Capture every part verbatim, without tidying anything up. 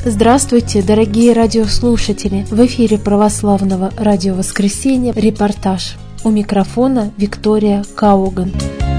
Здравствуйте, дорогие радиослушатели! В эфире Православного радио Воскресенье репортаж. У микрофона Виктория Кауган.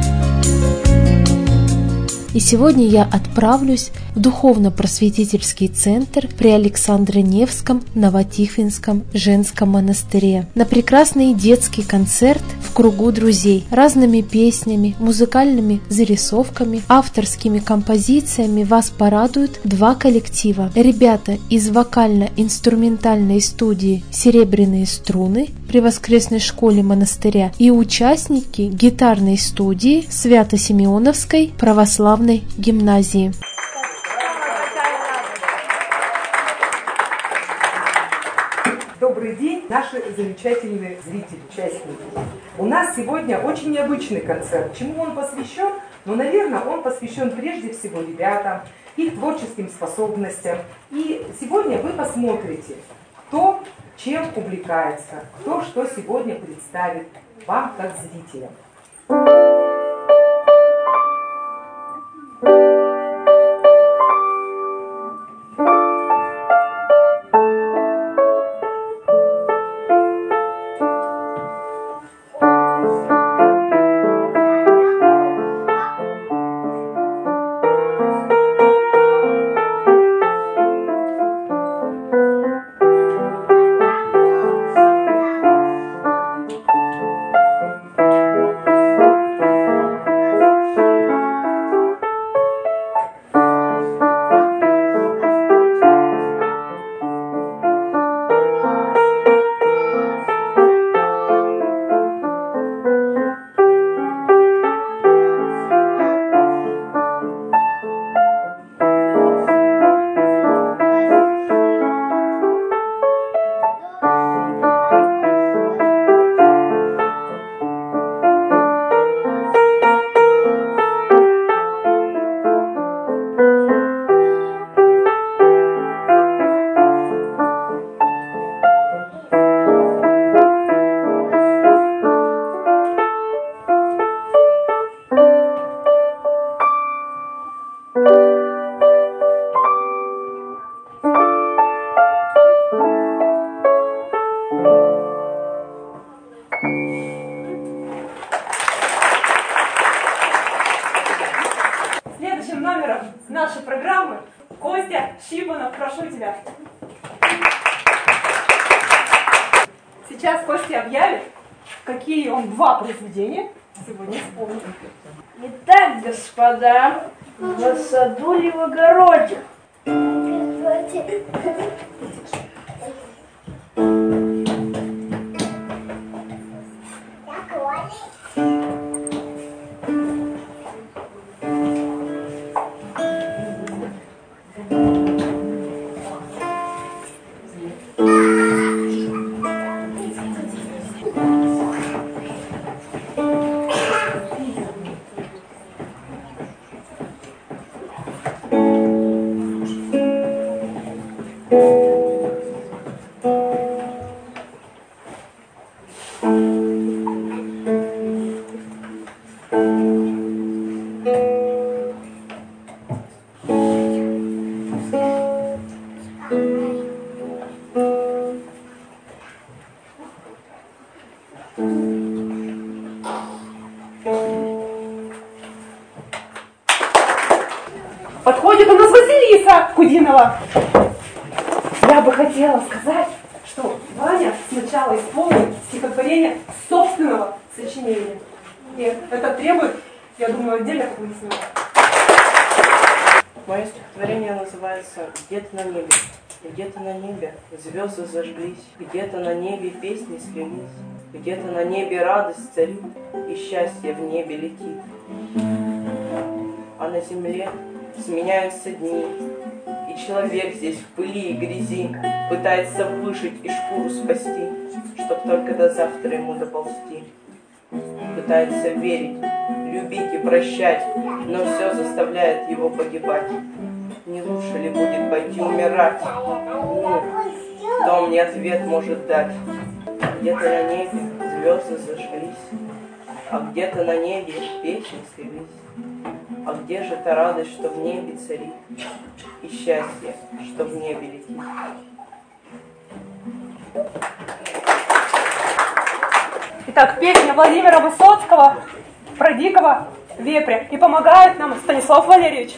И сегодня я отправлюсь в духовно-просветительский центр при Александро-Невском Новотихвинском женском монастыре на прекрасный детский концерт в кругу друзей. Разными песнями, музыкальными зарисовками, авторскими композициями вас порадуют два коллектива. Ребята из вокально-инструментальной студии «Серебряные струны» при воскресной школе монастыря и участники гитарной студии Свято-Симеоновской православной гимназии. Добрый день, наши замечательные зрители, участники. У нас сегодня очень необычный концерт. Чему он посвящен? Ну, наверное, он посвящен прежде всего ребятам, их творческим способностям. И сегодня вы посмотрите, кто чем увлекается, кто что сегодня представит вам как зрителям. Следующим номером нашей программы Костя Щипанов. Прошу тебя. Сейчас Костя объявит, какие он два произведения сегодня исполнит. Итак, господа, в саду ли в огороде? Подходит у нас Василиса Кудинова. Я бы хотела сказать, что Ваня сначала исполнит стихотворение собственного сочинения. И это требует, я думаю, отдельных выяснений. Мое стихотворение называется «Где-то на небе». Где-то на небе звезды зажглись, где-то на небе песни слились, где-то на небе радость царит, и счастье в небе летит. А на земле сменяются дни, и человек здесь в пыли и грязи пытается выжить и шкуру спасти, чтоб только до завтра ему доползти. Пытается верить, любить и прощать, но все заставляет его погибать. Не лучше ли будет пойти умирать? Ну, кто мне ответ может дать? Где-то на небе звезды зажглись, а где-то на небе песни слились. А где же та радость, что в небе царит, и счастье, что в небе летит? Итак, песня Владимира Высоцкого про дикого вепря. И помогает нам Станислав Валерьевич.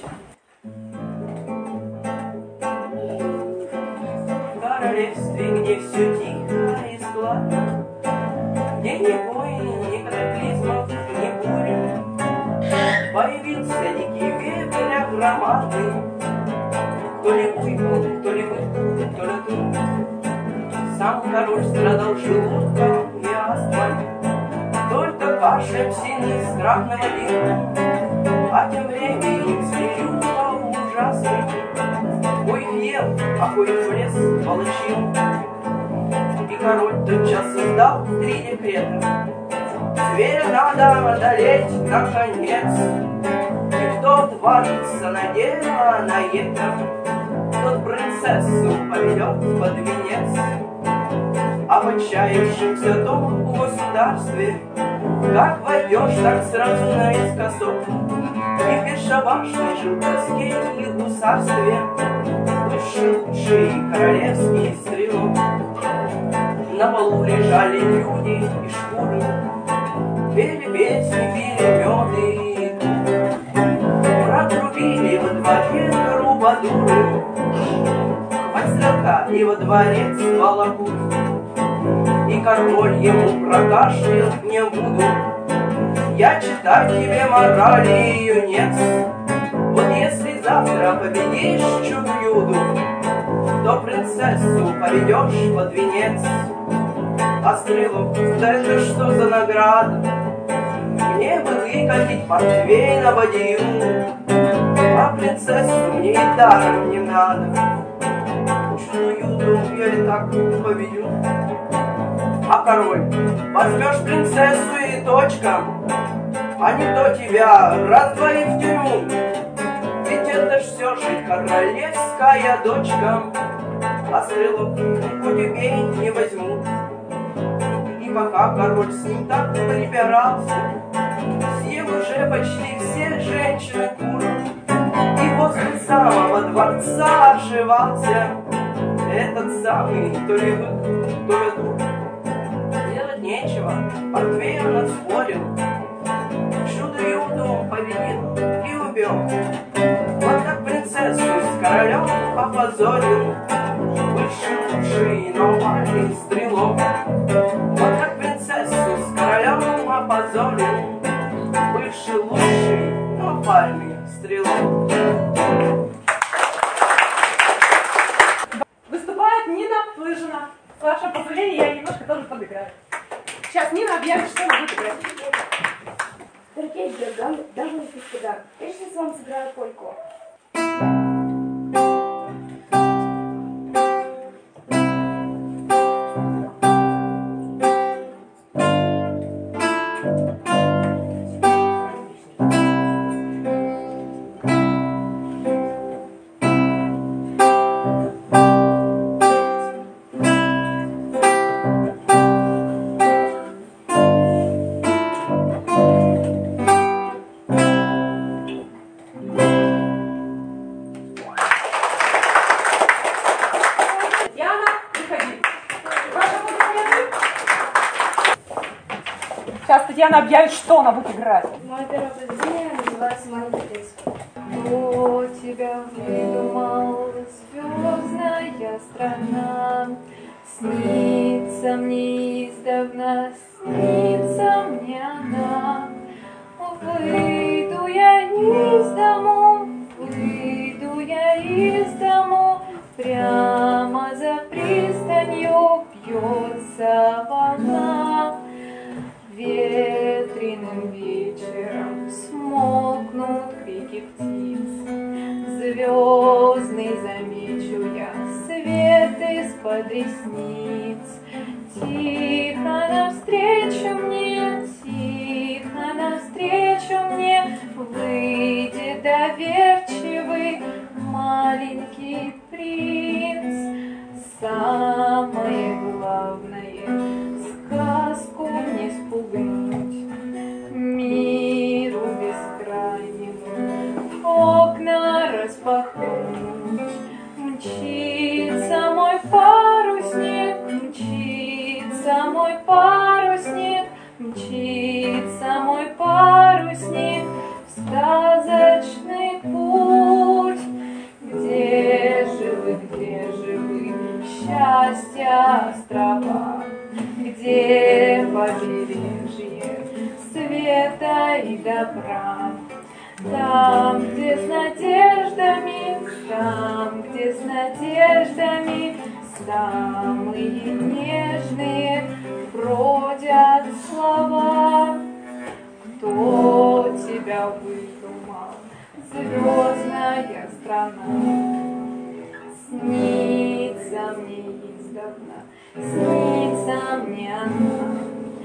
В королевстве, где все тихо и складно, где ни войн, ни катаклизмов, ни бури, появился дикий вепрь огромадный. То ли уйму, то ли вы, то ли тут. Сам король страдал желудком и астмой, только кашель сильный страх наводил. А тем временем зверюга ужасный, кой ел, а кой в лес волочил. И король тотчас издал три декрета: зверя надо одолеть наконец. И кто отважится на дело, на это, тот принцессу поведет под венец. А в отчаявшемся том государстве, как войдешь, так сразу наискосок. И в бесшабашной жил тоске и гусарстве лучший, лучший королевский стрелок. На полу лежали люди и шкуры, пели песни, пили меды и тур. Протрубили во дворе трубадуры, хвать стрелка и во дворец волокут. И король ему прокашлял: не буду я читать тебе морали, юнец. Вот если завтра победишь чудо-юду, то принцессу поведешь под венец. А стрелок: да это что за награда? Мне бы выкатить портвейн на бадью, а принцессу мне и даром не надо. Чудо-юду я и так поведу. А король: возьмешь принцессу и точка, а не то тебя раздвоит в тюрьму. Ведь это ж все же королевская дочка. А стрелок: хоть убей, не возьму. И пока король с ним так припирался, съел уже почти все женщины куры. И возле самого дворца ошивался этот самый то ли бык, то ли дур. Делать нечего, портвейн отспорил, чудо-юду победил и убил. Вот так принцессу с королем опозорил бывший лучший нормальный стрелок. Вот так принцессу с королем опозорил бывший лучший нормальный стрелок. Выступает Нина Лыжина. С вашего позволения я немножко тоже подыграю. Сейчас Нина объявит, что она будет играть. Дорогие дамы и господа, я сейчас вам сыграю польку. Татьяна объявит, что она будет играть. Мое первое произведение называется «Маленький принц». Кто тебя выдумал, звездная страна? Снится мне издавна, снится мне она. Выйду я из дому, выйду я из дому, прямо за пристанью бьется волна. Ветреным вечером смолкнут крики птиц, звездный замечу я свет из-под ресниц. Тихо навстречу мне, тихо навстречу мне выйдет доверчивый маленький принц. Самое главное — сказку не спугнуть, миру бескрайнему света и добра. Там, где с надеждами, там, где с надеждами самые нежные бродят слова. Кто тебя выдумал, звездная страна? Снится мне издавна, снится мне она.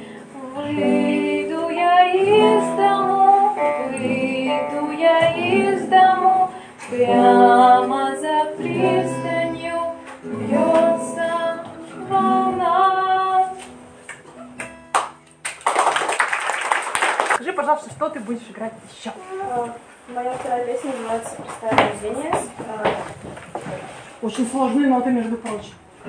Выйду я из дому, выйду я из дому, прямо за пристанью бьется волна. Скажи, пожалуйста, что ты будешь играть еще? Моя вторая песня называется «Простое рождение». Очень сложные ноты, между прочим.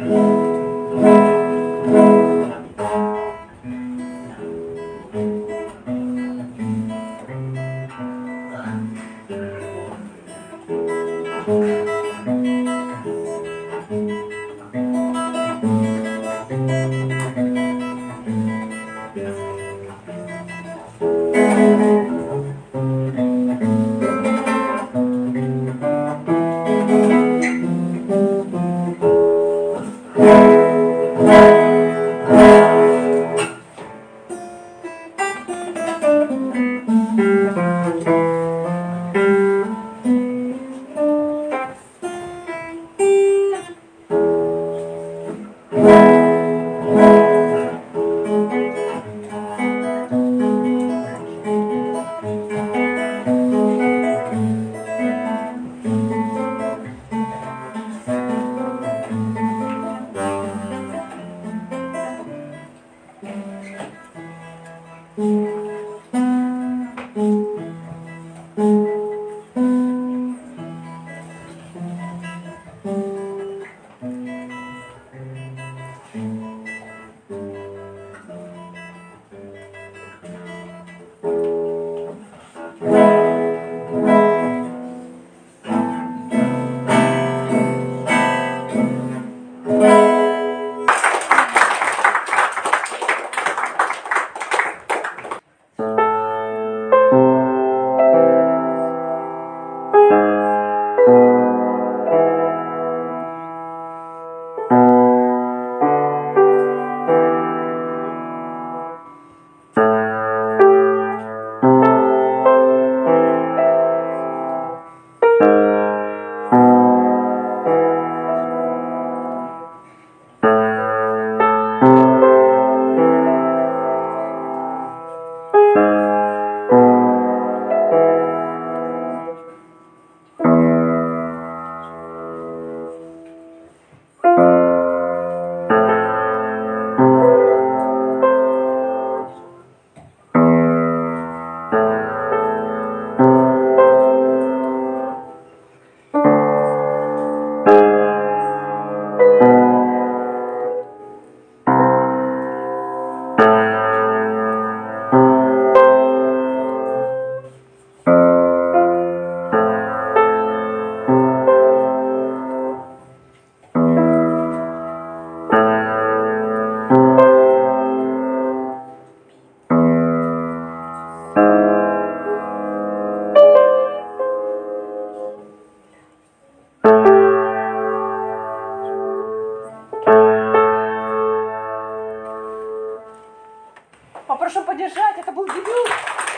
Попрошу поддержать, это был дебют.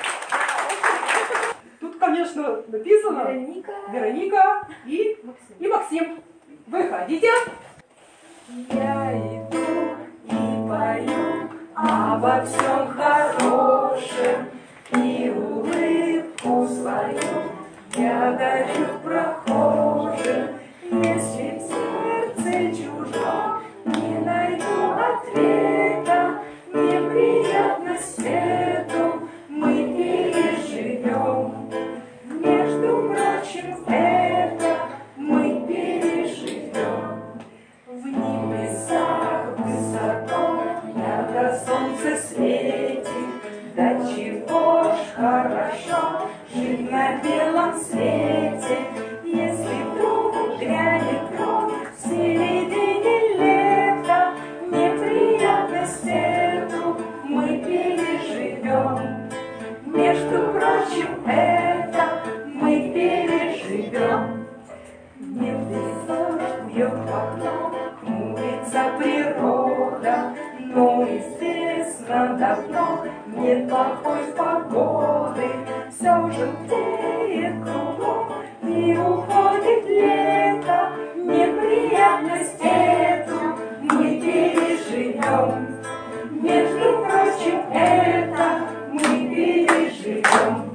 Тут, конечно, написано Вероника, Вероника и Максим. И Максим. Выходите. Я иду и пою обо всем хорошем, и улыбку свою я дарю прохожим. Если в сердце чужом не найду ответа, неприятность эту мы переживем. Между прочим, это мы переживем. В небесах высоко ярко солнце светит, да чего ж хорошо жить на белом свете. Если вдруг грянет гром в середине лета, неприятность эту мы переживем. Между прочим, это мы переживем. Мелкий дождь бьет в окно, хмурится природа, но известно давно, нет плохой погоды. Все желтеет кругом, и уходит лето. Неприятность эту мы переживем. Между прочим, это мы переживем.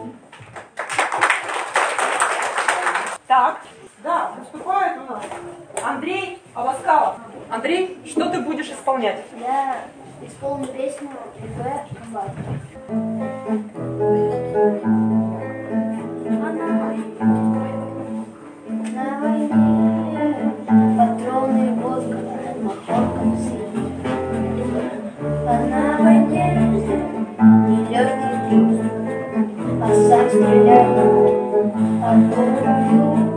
Так, да, выступает у нас Андрей Аваскалов. Андрей, что ты будешь исполнять? Я исполню песню «Любэ комбат». На войне патроны водка, махорка синяя. А на войне нелегкий труд, а сам стреляет огонь.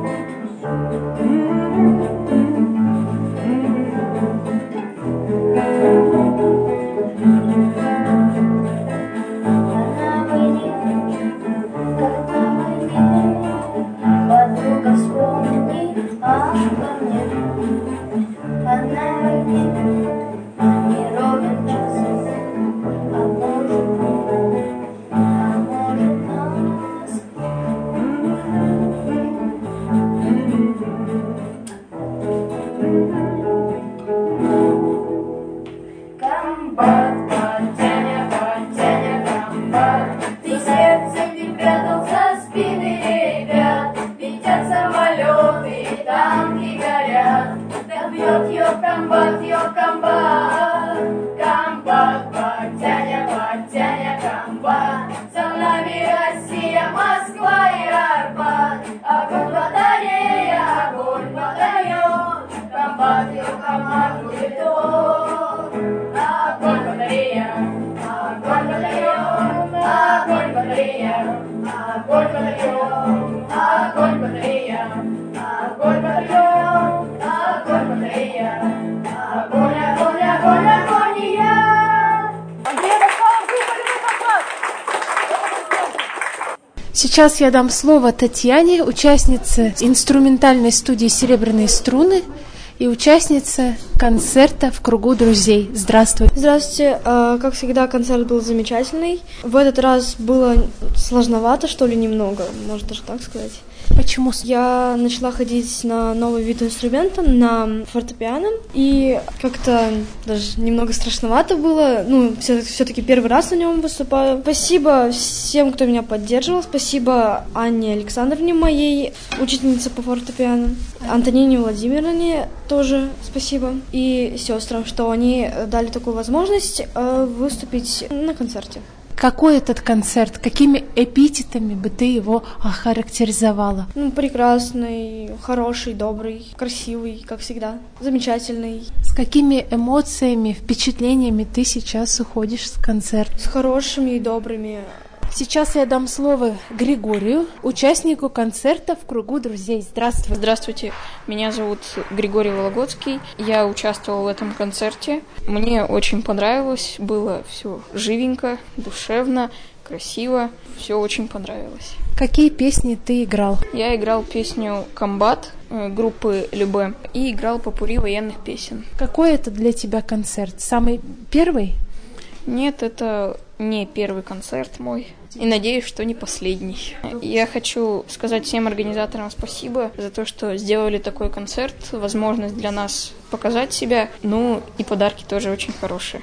Сейчас я дам слово Татьяне, участнице инструментальной студии «Серебряные струны» и участнице концерта «В кругу друзей». Здравствуй. Здравствуйте. Как всегда, концерт был замечательный. В этот раз было сложновато, что ли, немного, можно даже так сказать. Почему? Я начала ходить на новый вид инструмента, на фортепиано, и как-то даже немного страшновато было. Ну, все-таки первый раз на нем выступаю. Спасибо всем, кто меня поддерживал. Спасибо Анне Александровне, моей учительнице по фортепиано, Антонине Владимировне тоже спасибо, и сестрам, что они дали такую возможность выступить на концерте. Какой этот концерт? Какими эпитетами бы ты его охарактеризовала? Ну, прекрасный, хороший, добрый, красивый, как всегда, замечательный. С какими эмоциями, впечатлениями ты сейчас уходишь с концерта? С хорошими и добрыми. Сейчас я дам слово Григорию, участнику концерта «В кругу друзей». Здравствуй. Здравствуйте, меня зовут Григорий Вологодский. Я участвовал в этом концерте. Мне очень понравилось, было все живенько, душевно, красиво. Все очень понравилось. Какие песни ты играл? Я играл песню «Комбат» группы «Любэ» и играл попурри военных песен. Какой это для тебя концерт? Самый первый? Нет, это не первый концерт мой. И надеюсь, что не последний. Я хочу сказать всем организаторам спасибо за то, что сделали такой концерт, возможность для нас показать себя. Ну и подарки тоже очень хорошие.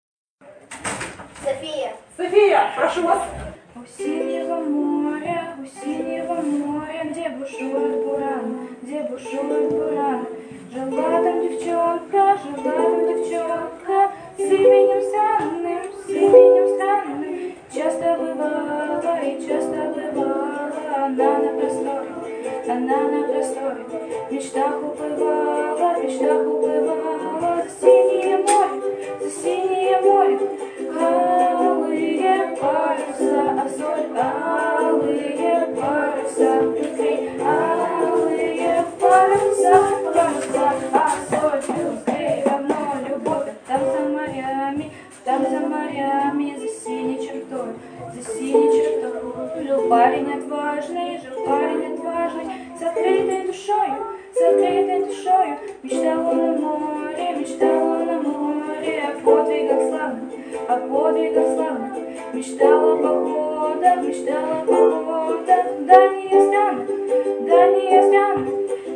София. София, прошу вас. У синего моря, у синего моря, где бушует буран, где бушует буран. Жила там девчонка, жила там девчонка, с именем странным, с именем странным. Часто бывала и часто бывала она на просторе, она на просторе. В мечтах уплывала, в мечтах уплывала за синее море, за синее море. Алые паруса, азоль, алые паруса, быстрей, алые паруса, паруса, азоль, быстрей, давно любовь, там за морями, там за морями, за синей чертой, за синей чертой. Жил парень отважный, жил парень отважный, с открытой душою, с открытой душою. Мечтал он о море, мечтал он о море, о подвигах славных, о подвигах славных. Мечтал о походах, мечтал о походах, в дальние страны, в дальние страны.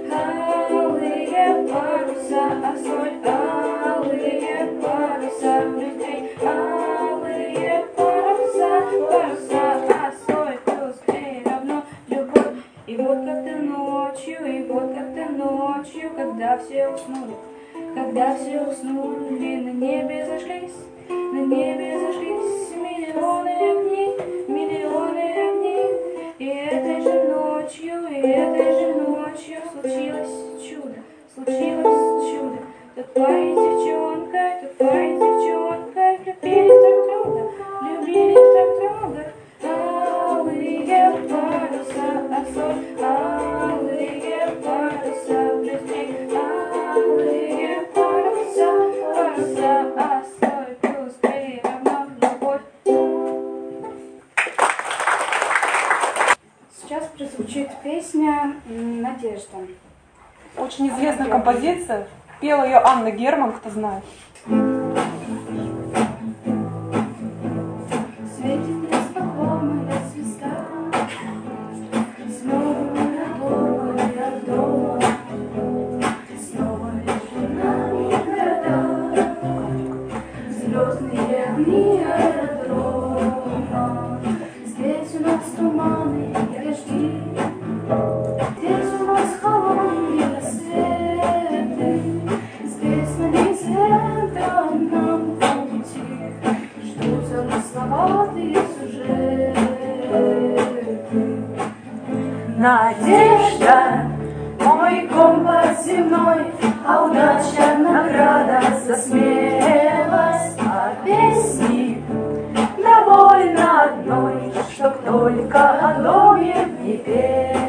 Алые паруса, а соль, алые паруса, людей, алые паруса, паруса, а соль плюс грей равно любовь. И вот как-то ночью, и вот как-то ночью, когда все уснули, когда все уснули, на небе зажглись, на небе зажглись миллионы огней, миллионы огней. И этой же ночью, и этой же ночью случилось чудо, случилось чудо. Тот парень с девчонкой, тот парень с девчонкой влюбились друг в друга, влюбились друг в друга. Алые паруса, а соль, алые паруса, близки, алые паруса, паруса, а соль плюс три равно любовь. Сейчас прозвучит песня «Надежда». Очень известная композиция. Пела ее Анна Герман, кто знает. Светит незнакомая звезда, снова дома, я дома, снова между нами города, звездные огни аэродрома. Здесь у нас туманы и дожди, здесь у нас холодные рассветы, здесь на неизведанном нам пути ждут замысловатые сюжеты. Надежда, мой компас земной, а удача награда за смелость, а песни довольно одной, чтоб только о доме не пелось.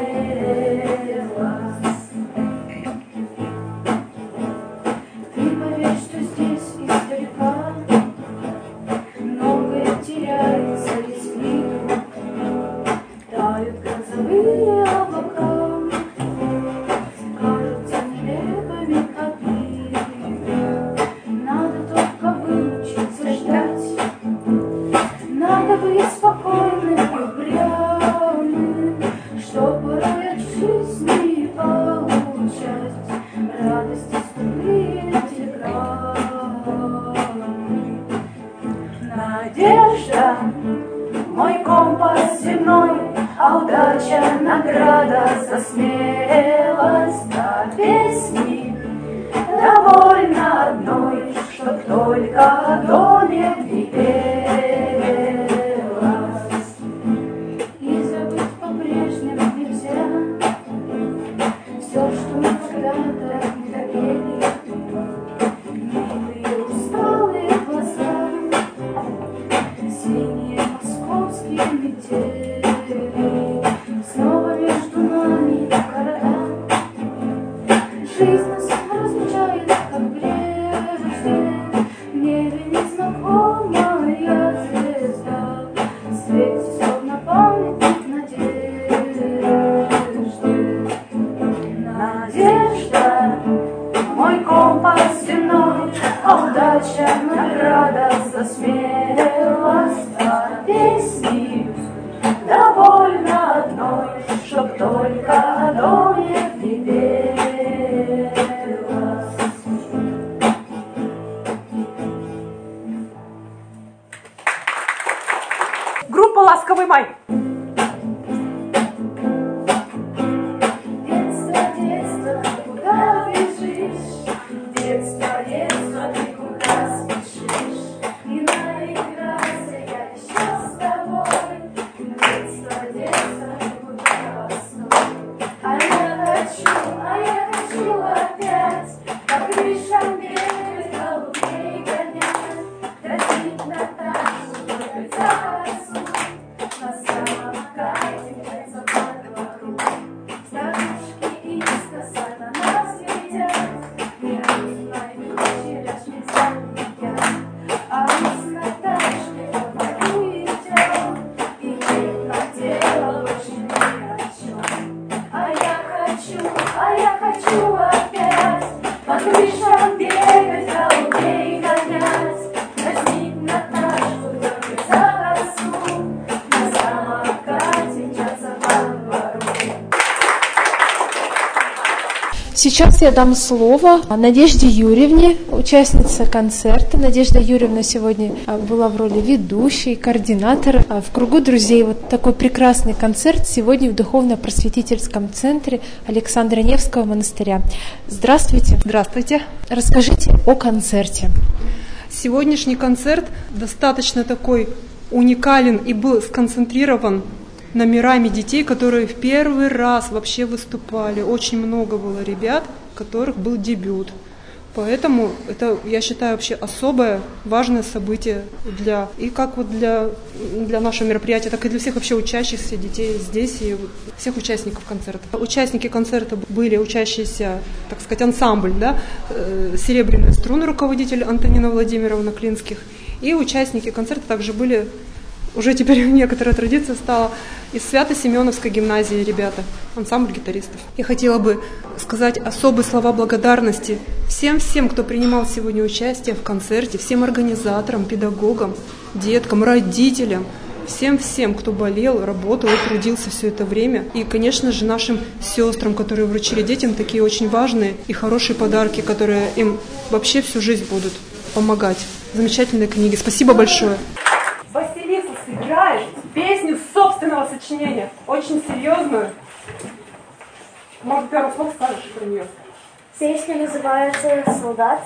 Ты поверь, что здесь издалека многое теряется из виду, тают грозовые облака, кажутся нелепыми обиды. Надо только выучиться ждать, надо быть спокойным и упрямым, что порой от жизни получать радость из тупых телеграмм. Надежда, мой компас земной, а удача награда за смелость, а песни довольно одной, чтоб только о доме не пелось. И забыть по-прежнему нельзя все, что мы когда-то не допели. Милые усталые глаза, синие московские метели, снова между нами города. Жизнь нас разлучает, как прежде, в небе незнакомый Сейчас я дам слово Надежде Юрьевне, участнице концерта. Надежда Юрьевна сегодня была в роли ведущей, координатора. В кругу друзей вот такой прекрасный концерт сегодня в Духовно-просветительском центре Александра Невского монастыря. Здравствуйте. Здравствуйте. Расскажите о концерте. Сегодняшний концерт достаточно такой уникален и был сконцентрирован номерами детей, которые в первый раз вообще выступали. Очень много было ребят, у которых был дебют. Поэтому это, я считаю, вообще особое важное событие для и как вот для, для нашего мероприятия, так и для всех вообще учащихся детей здесь и всех участников концерта. Участники концерта были учащиеся, так сказать, ансамбль, да, «Серебряные струны», руководитель Антонина Владимировна Клинских, и участники концерта также были, уже теперь некоторая традиция стала, из Свято-Семеновской гимназии ребята, ансамбль гитаристов. Я хотела бы сказать особые слова благодарности всем-всем, кто принимал сегодня участие в концерте, всем организаторам, педагогам, деткам, родителям, всем-всем, кто болел, работал и трудился все это время. И, конечно же, нашим сестрам, которые вручили детям такие очень важные и хорошие подарки, которые им вообще всю жизнь будут помогать. Замечательные книги. Спасибо большое. Василиса сыграет песню собственного сочинения, очень серьезную. Может, первый слов скажешь про нее? Песня называется «Солдат».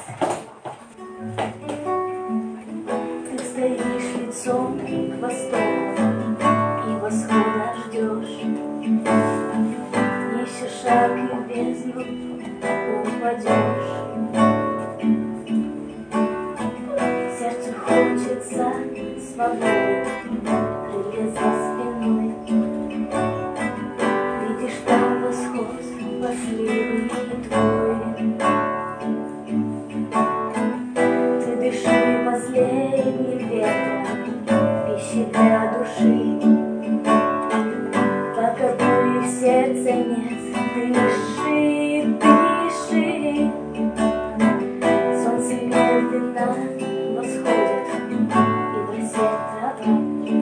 Ты стоишь лицом к востоку и восхода ждешь. Еще шаг и в бездну упадешь. Сердцу хочется свободы, крылья за спиной. Видишь там восход последний твой. Ты дыши последним ветром, пищи для души. Пока боли в сердце нет, дыши, дыши. Солнце медленно восходит, и в росе трава.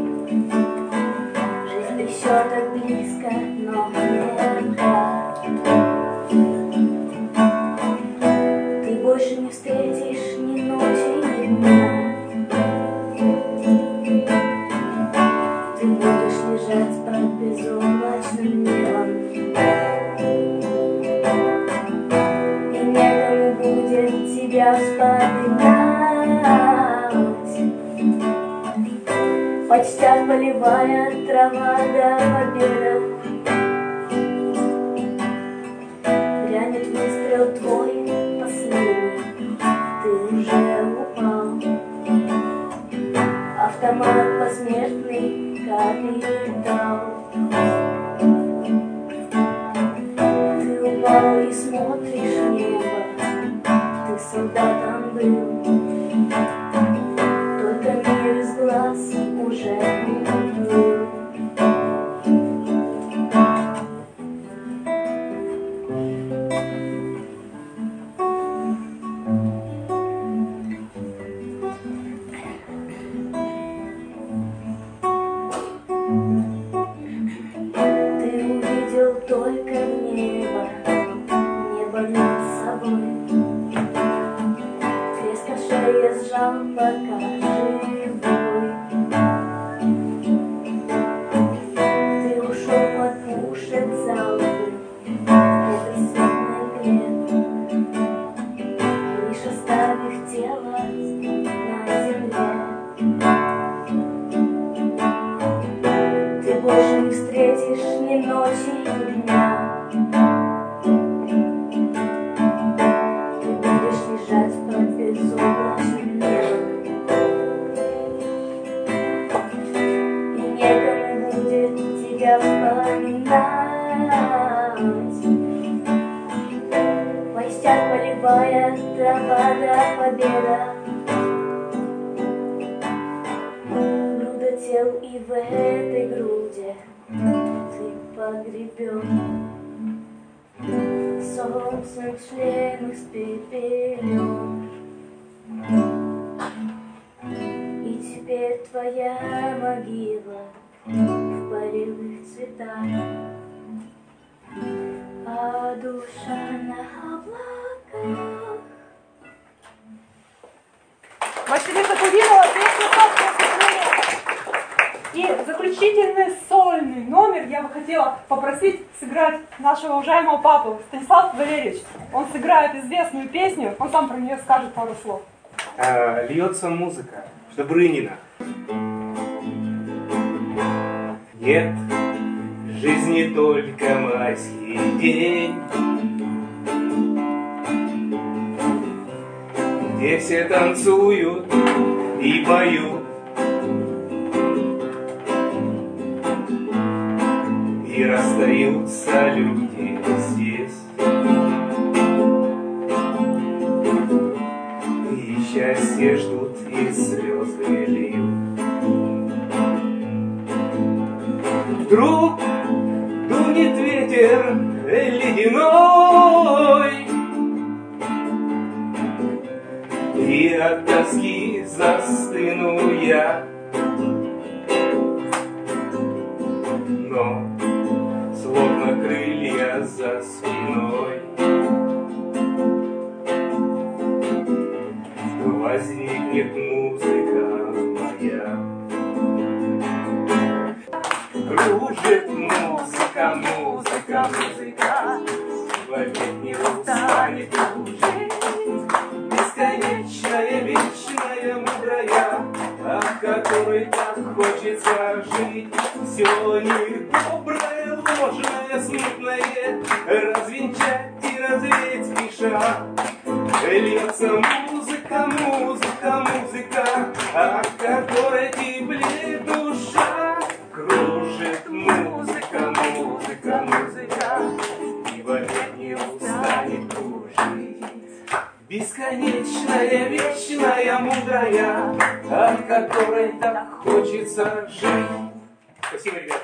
Жизнь еще так близко, но не так. Ты больше не встретишь ни ночи, ни дня. Ты будешь лежать под безоблачным небом, и некому будет тебя вспоминать. Почтят полевая трава до победы. Грянет выстрел твой последний, ты уже упал. Автомат посмертный, как и дал. Ты упал и смотришь в небо, ты солдатом был. Только мир из глаз уже уплыл. Ты увидел только небо, небо над собой. Крепко шея сжал, пока живой. Ты ушел под пушек залпы, предрассветной глеб, лишь оставив тело на земле. Ты больше не встретишь ни ночи, ни дня. Ты будешь лежать под безоблачным небом, и некому будет тебя вспоминать. Пойстят полевая трава до победа. Груда тел, и в этой груди ты погребен. Солнцем шлем испепелен. И теперь твоя могила в полевых цветах, а душа на облаках. Василиса Кудинова, песня «Собственное сочинение». И заключительный сольный номер я бы хотела попросить сыграть нашего уважаемого папу Станислав Валерьевич. Он сыграет известную песню, он сам про нее скажет пару слов. А, льется музыка Добрынина. Нет в жизни только майский день, где все танцуют и поют, и расстаются люди здесь, и счастье ждут, и слезы льют. Вдруг дунет ветер ледяной, и от тоски застыну я, но словно крылья за спиной возникнет музыка моя. Кружит музыка, музыка, музыка, вовек не устанет кружить. Бесконечная, вечная, мудрая, от которой так хочется жить. Все недоброе, ложное, смутное развенчать и развеять спеша. Льется музыка, музыка, музыка, от которой теплеет душа. Кружит музыка, музыка, музыка, и вовек не устанет кружить. Бесконечная, вечная, мудрая, от которой так хочется жить. Спасибо, ребята.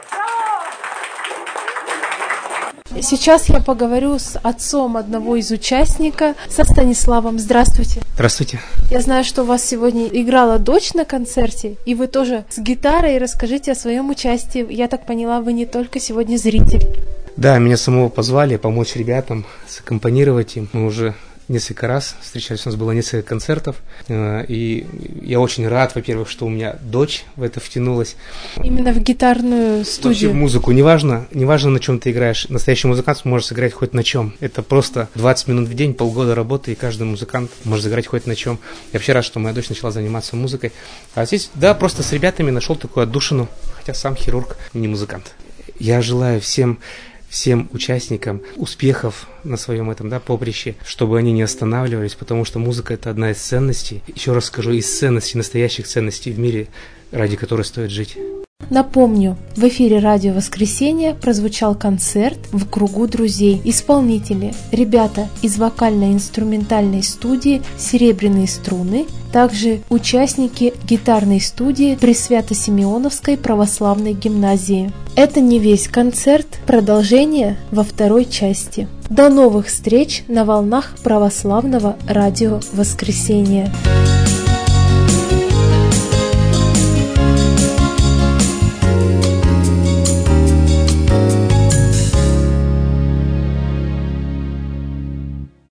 Сейчас я поговорю с отцом одного из участников, со Станиславом. Здравствуйте. Здравствуйте. Я знаю, что у вас сегодня играла дочь на концерте, и вы тоже с гитарой. Расскажите о своем участии. Я так поняла, вы не только сегодня зритель. Да, меня самого позвали помочь ребятам, саккомпанировать им. Мы уже несколько раз встречались, у нас было несколько концертов, и я очень рад, во-первых, что у меня дочь в это втянулась. Именно в гитарную студию. Вообще в музыку, неважно, неважно, на чем ты играешь, настоящий музыкант может сыграть хоть на чем. Это просто двадцать минут в день, полгода работы, и каждый музыкант может сыграть хоть на чем. Я вообще рад, что моя дочь начала заниматься музыкой. А здесь, да, просто с ребятами нашел такую отдушину, хотя сам хирург, не музыкант. Я желаю всем всем участникам успехов на своем этом, да, поприще, чтобы они не останавливались, потому что музыка — это одна из ценностей, еще раз скажу, из ценностей, настоящих ценностей в мире, ради которой стоит жить. Напомню, в эфире «Радио Воскресенье» прозвучал концерт в кругу друзей. Исполнители – ребята из вокально-инструментальной студии «Серебряные струны», также участники гитарной студии при Свято-Симеоновской православной гимназии. Это не весь концерт, продолжение во второй части. До новых встреч на волнах православного «Радио Воскресенье».